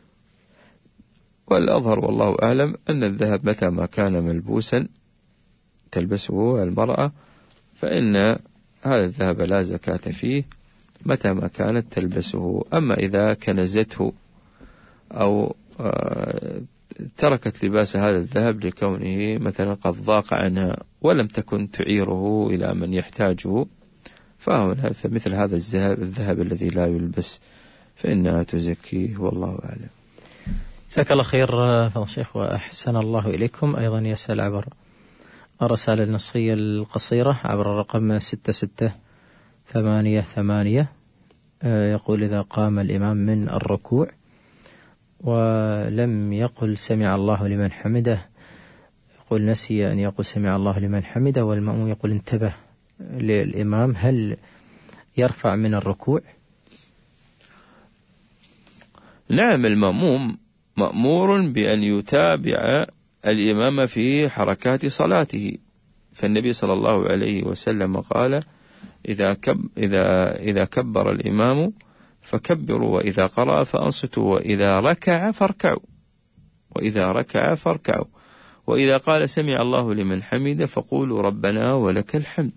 والأظهر والله أعلم أن الذهب متى ما كان ملبوسا تلبسه المرأة فإن هذا الذهب لا زكاة فيه متى ما كانت تلبسه. أما إذا كنزته أو تركت لباس هذا الذهب لكونه مثلا قد ضاق عنها ولم تكن تعيره إلى من يحتاجه، فهنا فمثل هذا الذهب الذهب الذي لا يلبس فإنها تزكيه، والله أعلم. جزاك الله خير فضل الشيخ وأحسن الله إليكم. أيضا يسأل عبر الرسالة النصية القصيرة عبر الرقم ستة ستة ثمانية ثمانية، يقول: إذا قام الإمام من الركوع ولم يقل سمع الله لمن حمده، يقول نسي أن يقول سمع الله لمن حمده والمأموم يقول انتبه للإمام، هل يرفع من الركوع؟ نعم، المأموم مأمور بأن يتابع الإمام في حركات صلاته، فالنبي صلى الله عليه وسلم قال: إذا كب إذا إذا كبر الإمام فكبروا، وإذا قرأ فأنصتوا، وإذا ركع فاركعوا وإذا ركع فاركعوا وإذا قال سمع الله لمن حمده فقولوا ربنا ولك الحمد.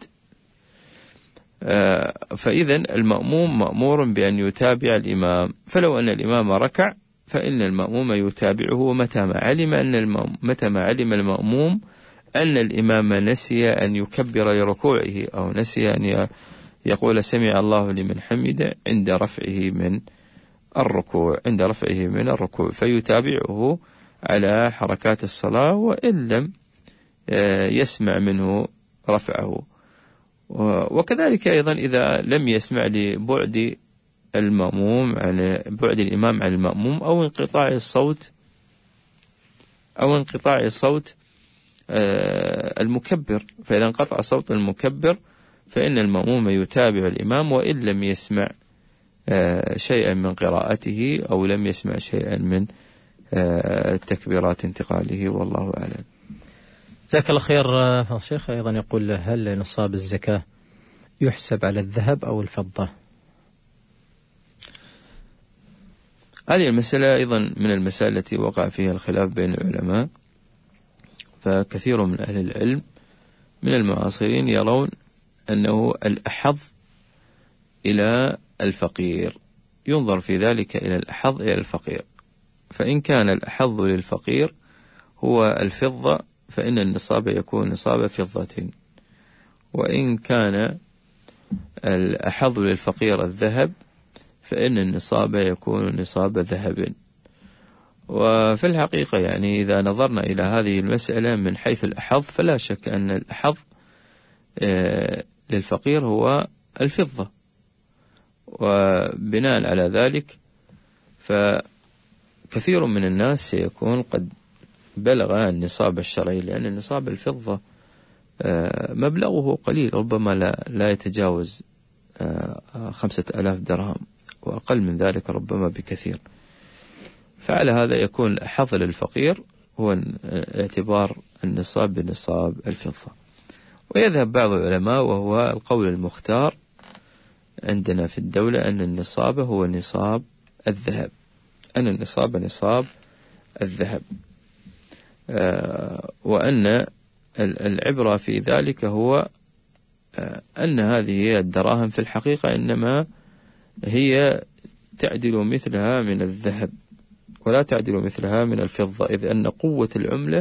آه فإذا المأموم مأمور بأن يتابع الإمام، فلو أن الإمام ركع فإن المأموم يتابعه متى ما علم أن المأموم متى ما علم المأموم أن الإمام نسي أن يكبر لركوعه أو نسي أن يقول سمع الله لمن حمده عند رفعه من الركوع عند رفعه من الركوع فيتابعه على حركات الصلاة، وإن لم يسمع منه رفعه. وكذلك أيضا إذا لم يسمع لبعد المأموم عن بعد الإمام عن المأموم أو انقطاع الصوت أو انقطاع الصوت المكبر، فإذا انقطع صوت المكبر فإن المأموم يتابع الإمام وإن لم يسمع شيئا من قراءته أو لم يسمع شيئا من تكبيرات انتقاله، والله أعلم. جزاك الله خير. الشيخ أيضا يقول: هل نصاب الزكاة يحسب على الذهب أو الفضة؟ هذه المسألة أيضا من المسائل التي وقع فيها الخلاف بين العلماء، فكثير من أهل العلم من المعاصرين يرون أنه الأحظ إلى الفقير، ينظر في ذلك إلى الأحظ إلى الفقير، فإن كان الأحظ للفقير هو الفضة فإن النصاب يكون نصاب فضة، وإن كان الأحظ للفقير الذهب فإن النصاب يكون نصاب ذهب. وفي الحقيقة يعني إذا نظرنا إلى هذه المسألة من حيث الأحظ فلا شك أن الأحظ للفقير هو الفضة، وبناء على ذلك فكثير من الناس سيكون قد بلغ النصاب الشرعي، لأن النصاب الفضة مبلغه قليل، ربما لا, لا يتجاوز خمسة آلاف درهم، وأقل من ذلك ربما بكثير. فعلى هذا يكون الأحظ للفقير هو اعتبار النصاب بنصاب الفضة. ويذهب بعض العلماء وهو القول المختار عندنا في الدولة أن النصاب هو نصاب الذهب، أن النصاب نصاب الذهب، آه وأن العبرة في ذلك هو آه أن هذه الدراهم في الحقيقة إنما هي تعدل مثلها من الذهب ولا تعدل مثلها من الفضة، إذ أن قوة العملة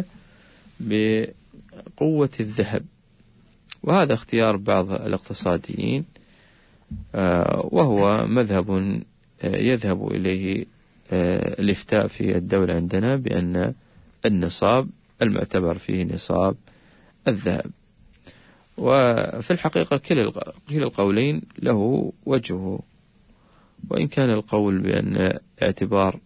بقوة الذهب. وهذا اختيار بعض الاقتصاديين آه وهو مذهب يذهب إليه آه الإفتاء في الدولة عندنا بأن النصاب المعتبر فيه نصاب الذهب. وفي الحقيقة كلا القولين له وجهه، وإن كان القول بأن اعتبار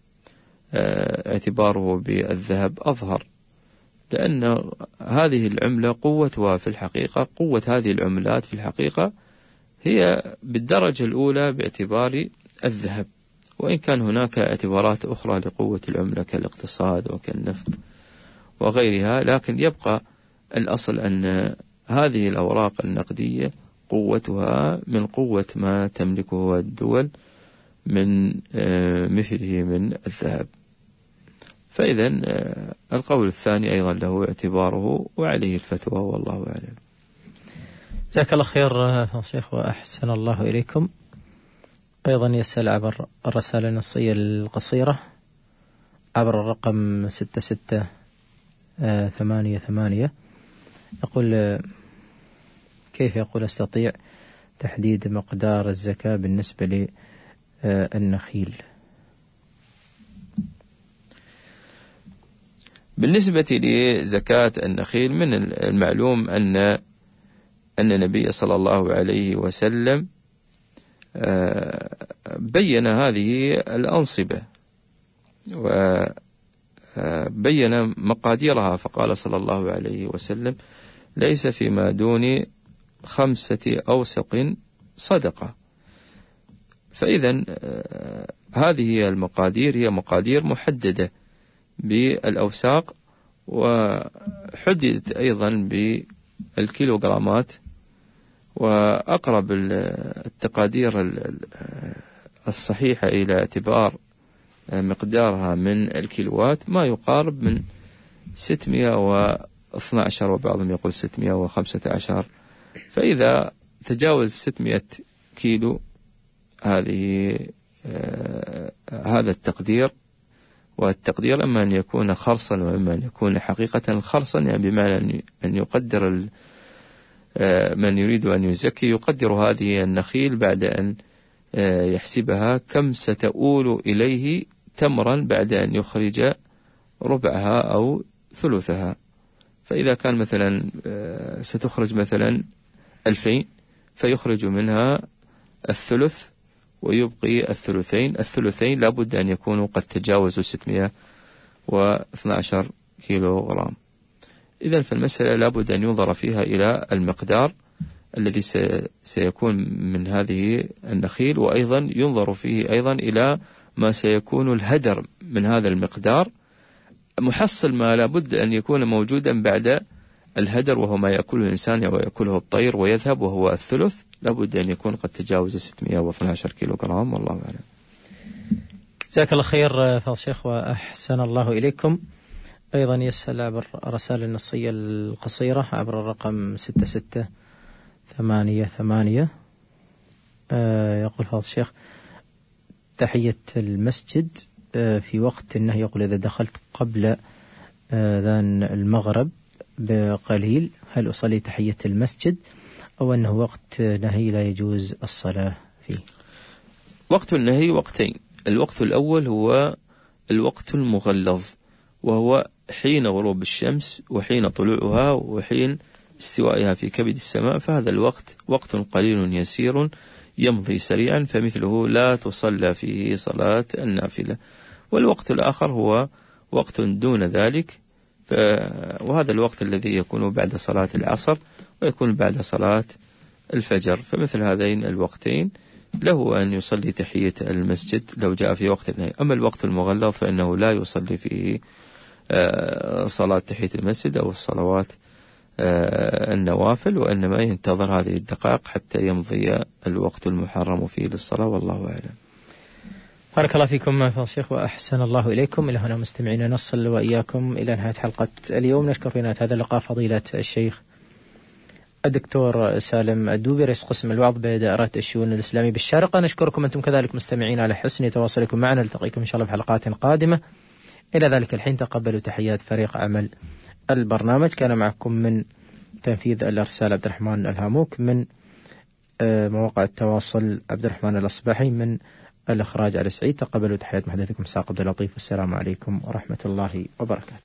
اعتباره بالذهب أظهر، لأن هذه العملة قوتها في الحقيقة قوة هذه العملات في الحقيقة هي بالدرجة الأولى باعتبار الذهب، وإن كان هناك اعتبارات أخرى لقوة العملة كالاقتصاد وكالنفط وغيرها، لكن يبقى الأصل أن هذه الأوراق النقدية قوتها من قوة ما تملكه الدول من مثله من الذهب. فإذا القول الثاني أيضا له اعتباره وعليه الفتوى، والله أعلم. جزاك الله خير شيخ وأحسن الله إليكم. أيضا يسأل عبر الرسالة النصية القصيرة عبر الرقم ستة ستة ثمانية ثمانية، يقول: كيف يقول أستطيع تحديد مقدار الزكاة بالنسبة للنخيل؟ بالنسبة لزكاة النخيل من المعلوم أن أن النبي صلى الله عليه وسلم بين هذه الأنصبة وبين مقاديرها، فقال صلى الله عليه وسلم: ليس فيما دون خمسة أوسق صدقة. فإذا هذه المقادير هي مقادير محددة بالأوساق، وحددت أيضا بالكيلوغرامات، وأقرب التقادير الصحيحة إلى اعتبار مقدارها من الكيلوات ما يقارب من ستمائة واثني عشر، وبعضهم يقول ستمائة وخمسة عشر. فإذا تجاوز ستمائة كيلو هذه آه هذا التقدير، والتقدير أما أن يكون خرصا وإما أن يكون حقيقة خرصا، يعني بمعنى أن يقدر آه من يريد أن يزكي يقدر هذه النخيل بعد أن آه يحسبها كم ستؤول إليه تمرا بعد أن يخرج ربعها أو ثلثها. فإذا كان مثلا ستخرج مثلا ألفين فيخرج منها الثلث ويبقي الثلثين. الثلثين لابد أن يكونوا قد تجاوزوا ستمائة واثني عشر كيلو غرام. إذن فالمسألة لابد أن ينظر فيها إلى المقدار الذي سيكون من هذه النخيل، وأيضا ينظر فيه أيضا إلى ما سيكون الهدر من هذا المقدار، محصل ما لابد أن يكون موجودا بعد الهدر، وهو ما يأكله الإنسان ويأكله الطير ويذهب، وهو الثلث، لابد أن يكون قد تجاوز ستمائة واثني عشر كيلو غرام، والله أعلم. جزاك الله خير فضل الشيخ وأحسن الله إليكم. أيضا يسأل عبر الرسائل النصية القصيرة عبر الرقم ستة ستة ثمانية ثمانية. يقول فضل الشيخ: تحية المسجد في وقت النهي، يقول إذا دخلت قبل أذان المغرب بقليل هل أصلي تحية المسجد أو أنه وقت نهي لا يجوز الصلاة فيه؟ وقت النهي وقتين. الوقت الأول هو الوقت المغلظ، وهو حين غروب الشمس وحين طلوعها وحين استوائها في كبد السماء، فهذا الوقت وقت قليل يسير يمضي سريعا، فمثله لا تصلى فيه صلاة النافلة. والوقت الآخر هو وقت دون ذلك، ف... وهذا الوقت الذي يكون بعد صلاة العصر ويكون بعد صلاة الفجر، فمثل هذين الوقتين له أن يصلي تحية المسجد لو جاء في وقت النهي. أما الوقت المغلظ فإنه لا يصلي فيه صلاة تحية المسجد أو الصلوات النوافل، وإنما ينتظر هذه الدقائق حتى يمضي الوقت المحرم فيه للصلاة، والله أعلم. بارك الله فيكم فضل الشيخ وأحسن الله إليكم. إلى هنا مستمعين نصل وإياكم إلى نهاية حلقة اليوم. نشكر في نهاية هذا اللقاء فضيلة الشيخ الدكتور سالم الدوبي رئيس قسم الوعظ بدائرة الشؤون الإسلامية بالشارقة. نشكركم أنتم كذلك مستمعين على حسن تواصلكم معنا. نلتقيكم إن شاء الله في حلقات قادمة. إلى ذلك الحين تقبلوا تحيات فريق عمل البرنامج. كان معكم من تنفيذ الإرسال عبد الرحمن الهاموك، من مواقع التواصل عبد الرحمن الأصبحي، من الإخراج على سعيد. تقبلوا تحيات محدثكم ساق عبد اللطيف. والسلام عليكم ورحمة الله وبركاته.